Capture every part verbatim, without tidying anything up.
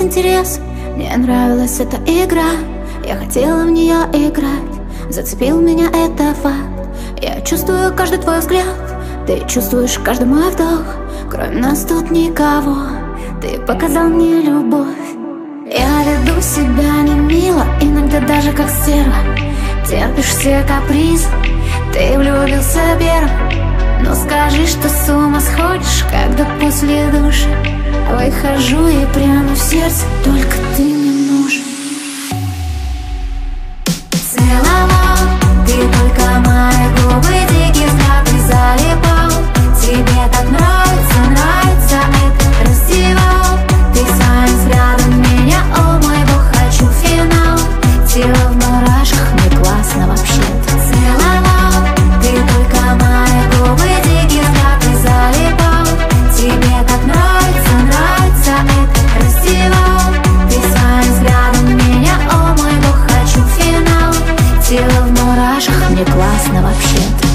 интерес. Мне нравилась эта игра, я хотела в нее играть. Зацепил меня это факт. Я чувствую каждый твой взгляд, ты чувствуешь каждый мой вдох. Кроме нас тут никого, ты показал мне любовь. Я веду себя не мило, иногда даже как стерва. Терпишь все капризы, ты влюбился первым. Но скажи, что с ума сходишь, когда после душа выхожу и прямо в сердце только ты мне нужен. Целовал, ты только мои губы, дикий взгляд и залипал. Тебе так нравится, нравится это, раздевал. Ты своим взглядом меня, о мой бог, хочу финал. Тело в мурашках, мне классно вообще-то. Целовал, ты только мои губы, дикий взгляд и залипал. Тебе так нравится, нравится это, раздевал. Ты своим взглядом меня, о мой бог, хочу финал. Тело в мурашках, мне классно вообще-то.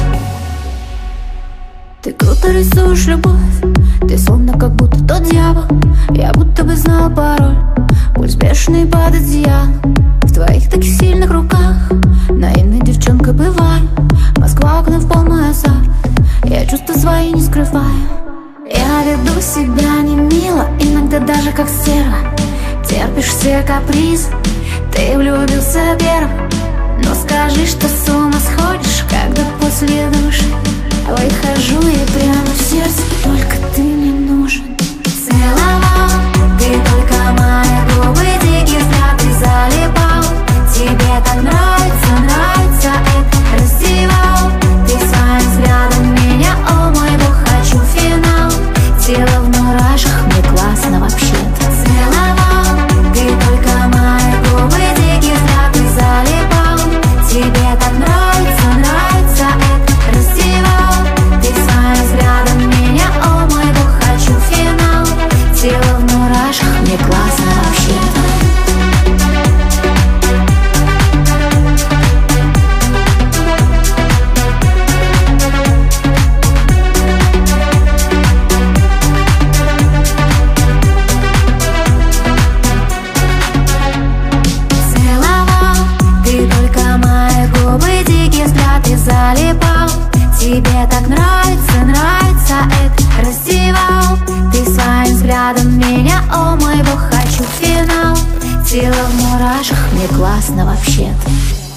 Ты круто рисуешь любовь, ты словно как будто тот дьявол. Я будто бы знал пароль, пульс бешеный под одеялом. В твоих таких сильных руках наивной девчонкой бываю. Москва окна в полный азарт, я чувства свои не скрываю. Я веду себя не мило, иногда даже как стерва. Терпишь все капризы, ты влюбился первым. Но скажи, что с ума сходишь, когда после душа выхожу и прямо в сердце только ты мне нужен. Целовал, ты только мои губы, дикий взгляд и залипал. Тебе так нравится, нравится это, раздевал. Ты своим взглядом меня, о мой бог, хочу финал. Тело в мурашках, мне классно вообще-то. Целовал, ты только мои губы, дикий взгляд и залипал. Тебе так нравится, нравится это, раздевал. Ты своим взглядом меня, о мой бог, хочу финал. Тело в мурашках, мне классно вообще-то. Целовал, ты только мои губы, дикий взгляд и залипал. Тебе так нравится, нравится это, раздевал. Ты своим взглядом меня, о мой бог, хочу финал. Тело в мурашках, мне классно вообще-то.